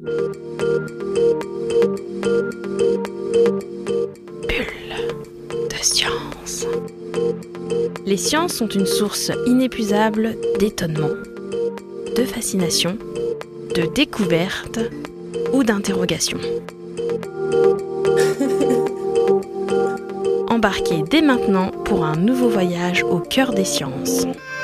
Bulle de science. Les sciences sont une source inépuisable d'étonnement, de fascination, de découverte ou d'interrogation. Embarquez dès maintenant pour un nouveau voyage au cœur des sciences.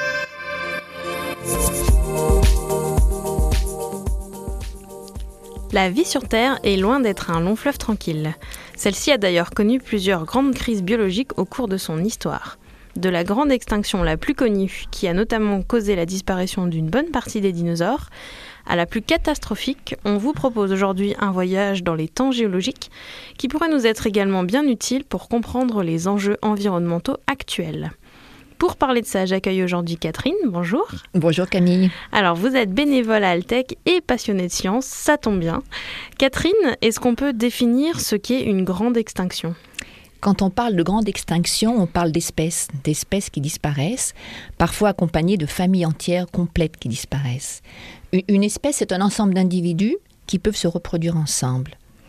La vie sur Terre est loin d'être un long fleuve tranquille. Celle-ci a d'ailleurs connu plusieurs grandes crises biologiques au cours de son histoire. De la grande extinction la plus connue, qui a notamment causé la disparition d'une bonne partie des dinosaures, à la plus catastrophique, on vous propose aujourd'hui un voyage dans les temps géologiques qui pourrait nous être également bien utile pour comprendre les enjeux environnementaux actuels. Pour parler de ça, j'accueille aujourd'hui Catherine. Bonjour. Bonjour Camille. Alors, vous êtes bénévole à Altec et passionnée de sciences, ça tombe bien. Catherine, est-ce qu'on peut définir ce qu'est une grande extinction ? Quand on parle de grande extinction, on parle d'espèces qui disparaissent, parfois accompagnées de familles entières complètes qui disparaissent. Une espèce est un ensemble d'individus qui peuvent se reproduire ensemble.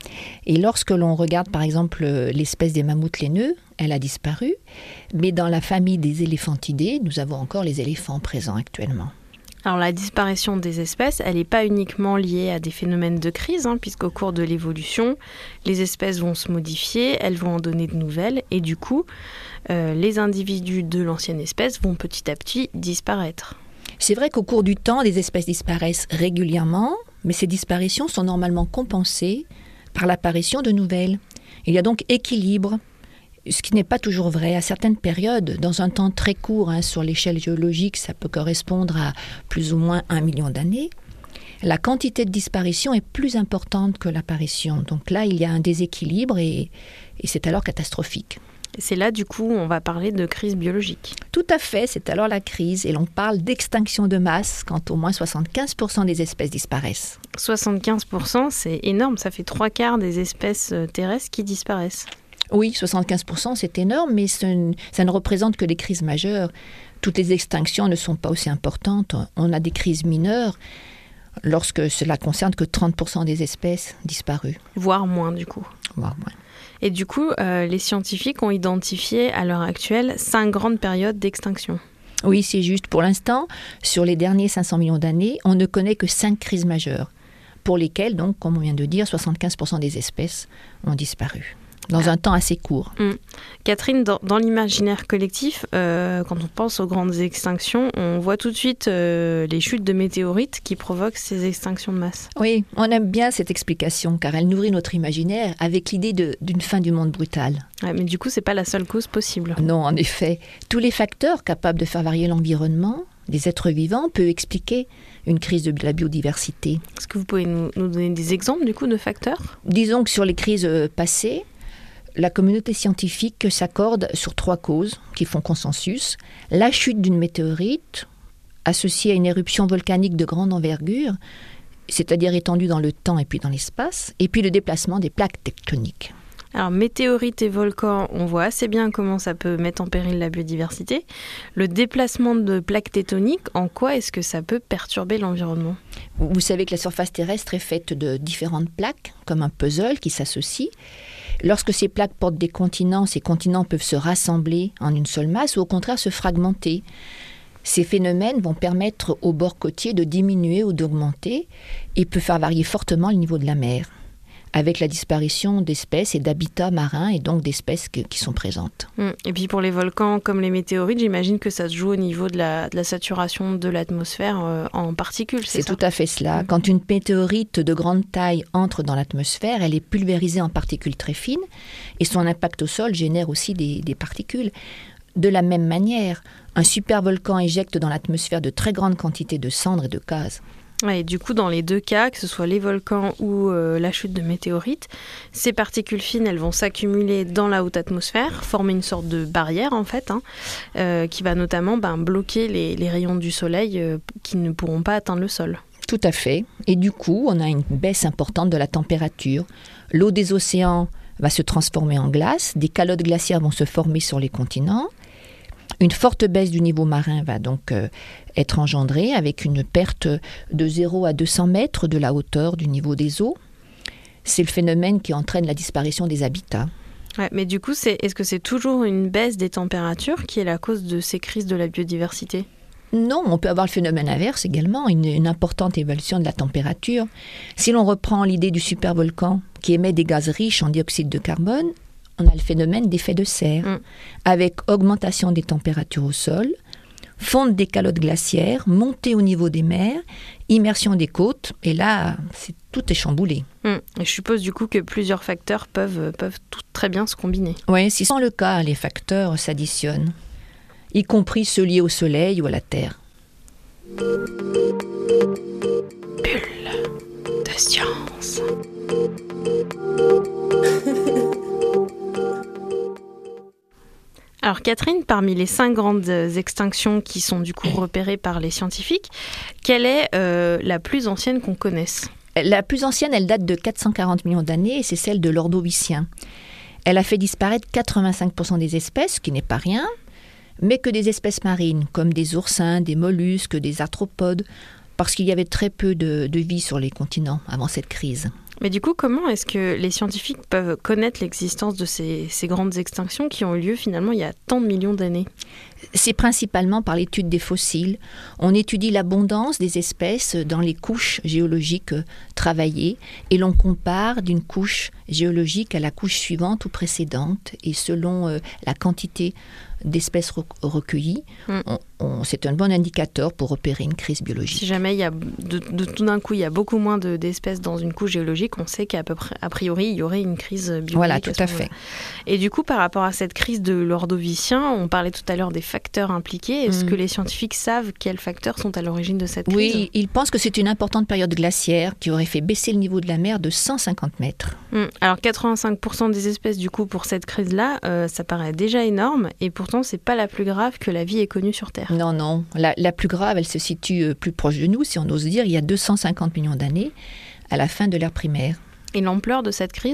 Et lorsque l'on regarde par exemple l'espèce des mammouths laineux, elle a disparu, mais dans la famille des éléphantidés, nous avons encore les éléphants présents actuellement. Alors la disparition des espèces, elle n'est pas uniquement liée à des phénomènes de crise, puisqu'au cours de l'évolution, les espèces vont se modifier, elles vont en donner de nouvelles, et du coup, les individus de l'ancienne espèce vont petit à petit disparaître. C'est vrai qu'au cours du temps, des espèces disparaissent régulièrement, mais ces disparitions sont normalement compensées par l'apparition de nouvelles. Il y a donc équilibre, ce qui n'est pas toujours vrai. À certaines périodes, dans un temps très court, sur l'échelle géologique, ça peut correspondre à plus ou moins 1 million d'années, la quantité de disparition est plus importante que l'apparition. Donc là, il y a un déséquilibre et c'est alors catastrophique. C'est là, du coup, on va parler de crise biologique. Tout à fait, c'est alors la crise et l'on parle d'extinction de masse quand au moins 75% des espèces disparaissent. 75%, c'est énorme, ça fait 3/4 des espèces terrestres qui disparaissent. Oui, 75%, c'est énorme, mais ça ne représente que des crises majeures. Toutes les extinctions ne sont pas aussi importantes. On a des crises mineures lorsque cela concerne que 30% des espèces disparues. Voire moins, du coup. Voire moins. Et du coup, les scientifiques ont identifié à l'heure actuelle 5 grandes périodes d'extinction. Oui, c'est juste. Pour l'instant, sur les derniers 500 millions d'années, on ne connaît que 5 crises majeures, pour lesquelles, donc, comme on vient de dire, 75% des espèces ont disparu. Dans un temps assez court. Catherine, dans l'imaginaire collectif, quand on pense aux grandes extinctions, on voit tout de suite les chutes de météorites qui provoquent ces extinctions de masse. Oui, on aime bien cette explication, car elle nourrit notre imaginaire avec l'idée d'une fin du monde brutale. Ouais, mais du coup, c'est pas la seule cause possible. Non, en effet. Tous les facteurs capables de faire varier l'environnement des êtres vivants peuvent expliquer une crise de la biodiversité. Est-ce que vous pouvez nous donner des exemples, du coup, de facteurs ? Disons que sur les crises passées, la communauté scientifique s'accorde sur 3 causes qui font consensus. La chute d'une météorite associée à une éruption volcanique de grande envergure, c'est-à-dire étendue dans le temps et puis dans l'espace, et puis le déplacement des plaques tectoniques. Alors, météorites et volcans, on voit assez bien comment ça peut mettre en péril la biodiversité. Le déplacement de plaques tectoniques, en quoi est-ce que ça peut perturber l'environnement ? Vous savez que la surface terrestre est faite de différentes plaques, comme un puzzle qui s'associe. Lorsque ces plaques portent des continents, ces continents peuvent se rassembler en une seule masse ou au contraire se fragmenter. Ces phénomènes vont permettre aux bords côtiers de diminuer ou d'augmenter et peuvent faire varier fortement le niveau de la mer, avec la disparition d'espèces et d'habitats marins et donc d'espèces qui sont présentes. Et puis pour les volcans comme les météorites, j'imagine que ça se joue au niveau de la saturation de l'atmosphère en particules, c'est ça ? Tout à fait cela. Quand une météorite de grande taille entre dans l'atmosphère, elle est pulvérisée en particules très fines et son impact au sol génère aussi des particules. De la même manière, un supervolcan éjecte dans l'atmosphère de très grandes quantités de cendres et de gaz. Ouais, et du coup, dans les deux cas, que ce soit les volcans ou la chute de météorites, ces particules fines, elles vont s'accumuler dans la haute atmosphère, former une sorte de barrière en fait, qui va notamment bloquer les rayons du soleil qui ne pourront pas atteindre le sol. Tout à fait. Et du coup, on a une baisse importante de la température. L'eau des océans va se transformer en glace, des calottes glaciaires vont se former sur les continents. Une forte baisse du niveau marin va donc être engendrée avec une perte de 0 à 200 mètres de la hauteur du niveau des eaux. C'est le phénomène qui entraîne la disparition des habitats. Ouais, mais du coup, est-ce que c'est toujours une baisse des températures qui est la cause de ces crises de la biodiversité ? Non, on peut avoir le phénomène inverse également, une importante évolution de la température. Si l'on reprend l'idée du supervolcan qui émet des gaz riches en dioxyde de carbone, on a le phénomène d'effet de serre, avec augmentation des températures au sol, fonte des calottes glaciaires, montée au niveau des mers, immersion des côtes, et là, tout est chamboulé. Et je suppose du coup que plusieurs facteurs peuvent tout très bien se combiner. Oui, si c'est le cas, les facteurs s'additionnent, y compris ceux liés au soleil ou à la terre. Bulle de science. Alors Catherine, parmi les 5 grandes extinctions qui sont du coup repérées par les scientifiques, quelle est la plus ancienne qu'on connaisse ? La plus ancienne, elle date de 440 millions d'années et c'est celle de l'Ordovicien. Elle a fait disparaître 85% des espèces, ce qui n'est pas rien, mais que des espèces marines, comme des oursins, des mollusques, des arthropodes, parce qu'il y avait très peu de vie sur les continents avant cette crise. Mais du coup, comment est-ce que les scientifiques peuvent connaître l'existence de ces grandes extinctions qui ont eu lieu finalement il y a tant de millions d'années ? C'est principalement par l'étude des fossiles. On étudie l'abondance des espèces dans les couches géologiques travaillées et l'on compare d'une couche géologique à la couche suivante ou précédente. Et selon la quantité d'espèces recueillies, c'est un bon indicateur pour repérer une crise biologique. Si jamais il y a tout d'un coup il y a beaucoup moins d'espèces dans une couche géologique, on sait qu'à peu près, a priori, il y aurait une crise biologique. Voilà, tout à fait. Et du coup, par rapport à cette crise de l'Ordovicien, on parlait tout à l'heure des facteurs impliqués. Est-ce que les scientifiques savent quels facteurs sont à l'origine de cette crise ? Oui, ils pensent que c'est une importante période glaciaire qui aurait fait baisser le niveau de la mer de 150 mètres. Alors 85% des espèces du coup pour cette crise-là, ça paraît déjà énorme et pourtant c'est pas la plus grave que la vie ait connue sur Terre. Non. La plus grave, elle se situe plus proche de nous, si on ose dire, il y a 250 millions d'années, à la fin de l'ère primaire. Et l'ampleur de cette crise ?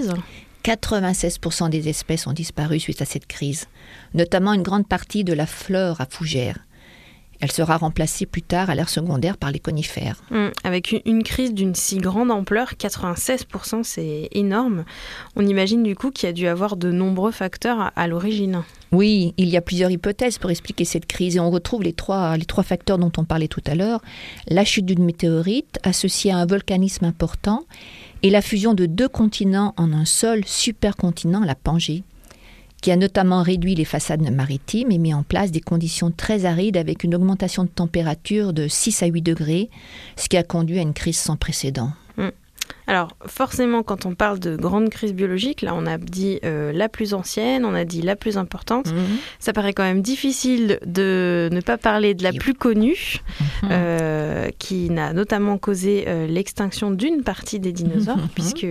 96% des espèces ont disparu suite à cette crise, notamment une grande partie de la flore à fougères. Elle sera remplacée plus tard à l'ère secondaire par les conifères. Avec une crise d'une si grande ampleur, 96%, c'est énorme. On imagine du coup qu'il y a dû avoir de nombreux facteurs à l'origine. Oui, il y a plusieurs hypothèses pour expliquer cette crise et on retrouve les trois facteurs dont on parlait tout à l'heure. La chute d'une météorite associée à un volcanisme important et la fusion de 2 continents en un seul supercontinent, la Pangée, qui a notamment réduit les façades maritimes et mis en place des conditions très arides avec une augmentation de température de 6 à 8 degrés, ce qui a conduit à une crise sans précédent. Alors forcément, quand on parle de grande crise biologique, là on a dit la plus ancienne, on a dit la plus importante. Ça paraît quand même difficile de ne pas parler de la plus connue, qui n'a notamment causé l'extinction d'une partie des dinosaures, puisque...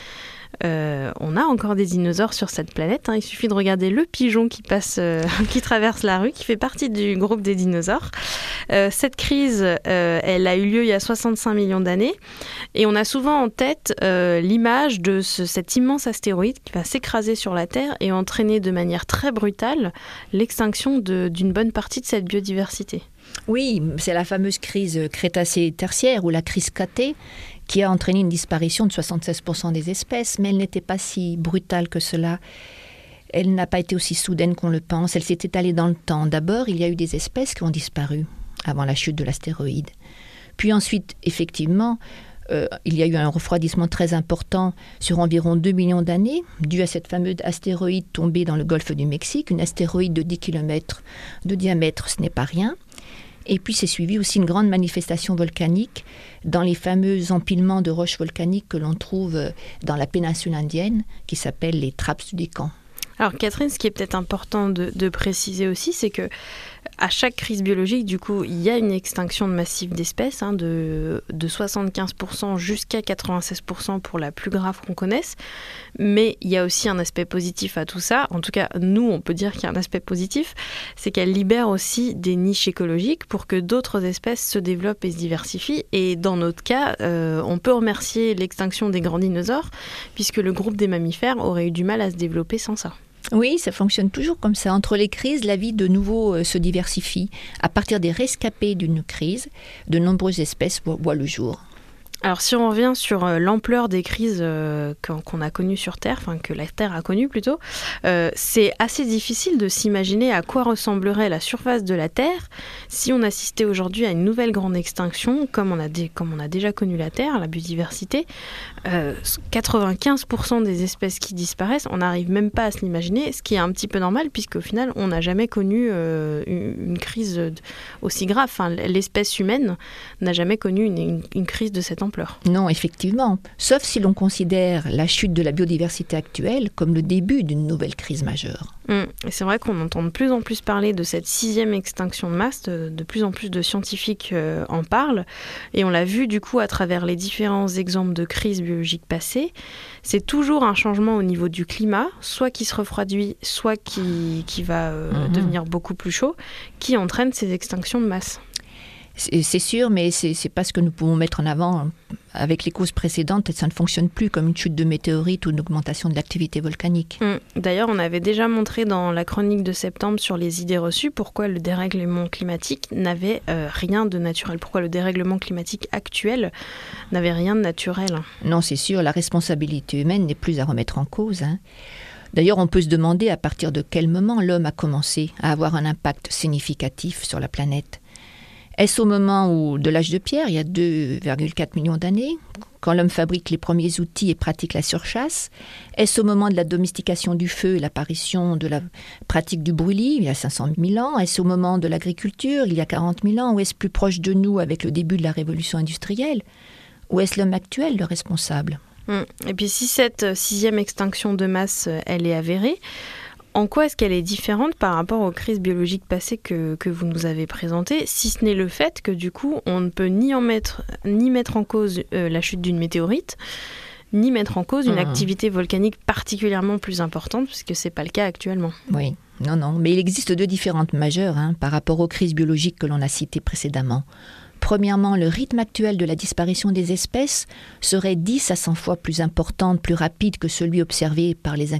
on a encore des dinosaures sur cette planète. Il suffit de regarder le pigeon qui passe, qui traverse la rue, qui fait partie du groupe des dinosaures. Cette crise, elle a eu lieu il y a 65 millions d'années. Et on a souvent en tête l'image de cet immense astéroïde qui va s'écraser sur la Terre et entraîner de manière très brutale l'extinction d'une bonne partie de cette biodiversité. Oui, c'est la fameuse crise Crétacé-Tertiaire ou la crise Catée qui a entraîné une disparition de 76% des espèces, mais elle n'était pas si brutale que cela. Elle n'a pas été aussi soudaine qu'on le pense, elle s'est étalée dans le temps. D'abord, il y a eu des espèces qui ont disparu avant la chute de l'astéroïde. Puis ensuite, effectivement, il y a eu un refroidissement très important sur environ 2 millions d'années, dû à cette fameuse astéroïde tombée dans le golfe du Mexique, une astéroïde de 10 km de diamètre, ce n'est pas rien. Et puis, c'est suivi aussi une grande manifestation volcanique dans les fameux empilements de roches volcaniques que l'on trouve dans la péninsule indienne, qui s'appellent les trappes du Deccan. Alors Catherine, ce qui est peut-être important de préciser aussi, c'est que à chaque crise biologique, du coup, il y a une extinction massive d'espèces, de 75% jusqu'à 96% pour la plus grave qu'on connaisse. Mais il y a aussi un aspect positif à tout ça. En tout cas, nous, on peut dire qu'il y a un aspect positif, c'est qu'elle libère aussi des niches écologiques pour que d'autres espèces se développent et se diversifient. Et dans notre cas, on peut remercier l'extinction des grands dinosaures, puisque le groupe des mammifères aurait eu du mal à se développer sans ça. Oui, ça fonctionne toujours comme ça. Entre les crises, la vie de nouveau se diversifie. À partir des rescapés d'une crise, de nombreuses espèces voient le jour. Alors si on revient sur l'ampleur des crises qu'on a connues sur Terre, enfin que la Terre a connues plutôt, c'est assez difficile de s'imaginer à quoi ressemblerait la surface de la Terre si on assistait aujourd'hui à une nouvelle grande extinction, comme on a déjà connu la Terre, la biodiversité. 95% des espèces qui disparaissent, on n'arrive même pas à se l'imaginer, ce qui est un petit peu normal puisqu'au final on n'a jamais connu une crise aussi grave. Enfin, l'espèce humaine n'a jamais connu une crise de cette ampleur. Non, effectivement, sauf si l'on considère la chute de la biodiversité actuelle comme le début d'une nouvelle crise majeure. Et c'est vrai qu'on entend de plus en plus parler de cette 6e extinction de masse, de plus en plus de scientifiques en parlent, et on l'a vu du coup à travers les différents exemples de crises biologiques passées. C'est toujours un changement au niveau du climat, soit qui se refroidit, soit qui va devenir beaucoup plus chaud, qui entraîne ces extinctions de masse. C'est sûr, mais c'est pas ce que nous pouvons mettre en avant. Avec les causes précédentes, ça ne fonctionne plus comme une chute de météorites ou une augmentation de l'activité volcanique. D'ailleurs, on avait déjà montré dans la chronique de septembre sur les idées reçues pourquoi le dérèglement climatique n'avait rien de naturel. Pourquoi le dérèglement climatique actuel n'avait rien de naturel. Non, c'est sûr, la responsabilité humaine n'est plus à remettre en cause. D'ailleurs, on peut se demander à partir de quel moment l'homme a commencé à avoir un impact significatif sur la planète. Est-ce au moment de l'âge de pierre, il y a 2,4 millions d'années, quand l'homme fabrique les premiers outils et pratique la surchasse? Est-ce au moment de la domestication du feu et l'apparition de la pratique du brûlis, il y a 500 000 ans? Est-ce au moment de l'agriculture, il y a 40 000 ans? Ou est-ce plus proche de nous avec le début de la révolution industrielle? Ou est-ce l'homme actuel le responsable? Et puis si cette 6e extinction de masse, elle est avérée, en quoi est-ce qu'elle est différente par rapport aux crises biologiques passées que vous nous avez présentées, si ce n'est le fait que du coup, on ne peut ni mettre en cause la chute d'une météorite, ni mettre en cause une activité volcanique particulièrement plus importante, puisque ce n'est pas le cas actuellement. Oui, non, mais il existe 2 différentes majeures par rapport aux crises biologiques que l'on a citées précédemment. Premièrement, le rythme actuel de la disparition des espèces serait 10 à 100 fois plus important, plus rapide que celui observé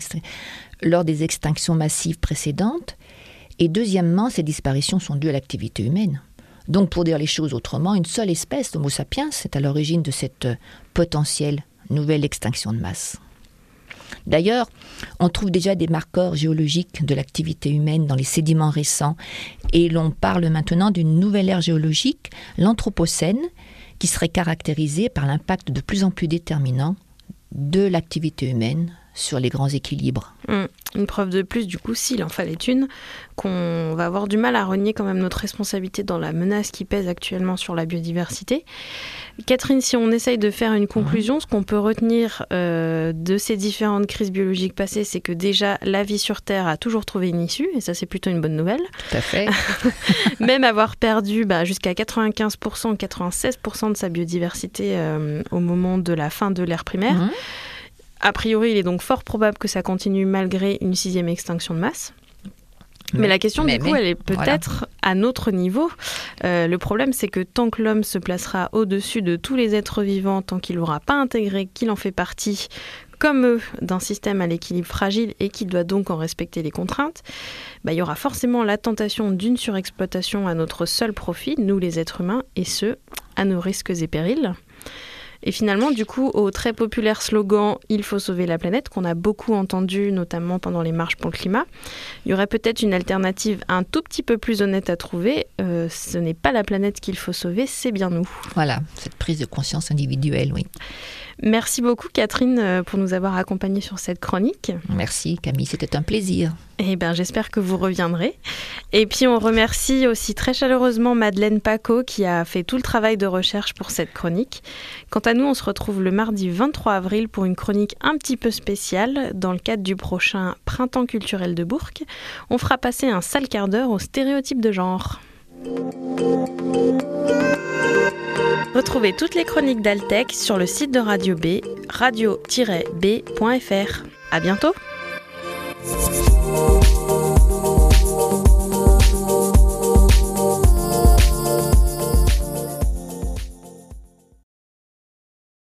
lors des extinctions massives précédentes. Et deuxièmement, ces disparitions sont dues à l'activité humaine. Donc, pour dire les choses autrement, une seule espèce, l'Homo sapiens, est à l'origine de cette potentielle nouvelle extinction de masse. D'ailleurs, on trouve déjà des marqueurs géologiques de l'activité humaine dans les sédiments récents et l'on parle maintenant d'une nouvelle ère géologique, l'Anthropocène, qui serait caractérisée par l'impact de plus en plus déterminant de l'activité humaine sur les grands équilibres. Une preuve de plus, du coup, s'il en fallait une, qu'on va avoir du mal à renier quand même notre responsabilité dans la menace qui pèse actuellement sur la biodiversité. Catherine, si on essaye de faire une conclusion, ce qu'on peut retenir de ces différentes crises biologiques passées, c'est que déjà, la vie sur Terre a toujours trouvé une issue, et ça, c'est plutôt une bonne nouvelle. Tout à fait. Même avoir perdu jusqu'à 95%, 96% de sa biodiversité au moment de la fin de l'ère primaire. A priori, il est donc fort probable que ça continue malgré une 6e extinction de masse. Mais la question, du coup, elle est peut-être à notre niveau. Le problème, c'est que tant que l'homme se placera au-dessus de tous les êtres vivants, tant qu'il n'aura pas intégré qu'il en fait partie, comme eux, d'un système à l'équilibre fragile et qui doit donc en respecter les contraintes, il y aura forcément la tentation d'une surexploitation à notre seul profit, nous les êtres humains, et ce, à nos risques et périls. Et finalement, du coup, au très populaire slogan « Il faut sauver la planète », qu'on a beaucoup entendu, notamment pendant les marches pour le climat, il y aurait peut-être une alternative un tout petit peu plus honnête à trouver. Ce n'est pas la planète qu'il faut sauver, c'est bien nous. Voilà, cette prise de conscience individuelle, oui. Merci beaucoup, Catherine, pour nous avoir accompagnés sur cette chronique. Merci, Camille, c'était un plaisir. Eh bien, j'espère que vous reviendrez. Et puis, on remercie aussi très chaleureusement Madeleine Paco qui a fait tout le travail de recherche pour cette chronique. Quant à nous, on se retrouve le mardi 23 avril pour une chronique un petit peu spéciale dans le cadre du prochain Printemps culturel de Bourg. On fera passer un sale quart d'heure aux stéréotypes de genre. Retrouvez toutes les chroniques d'Altech sur le site de Radio B, radio-b.fr. À bientôt!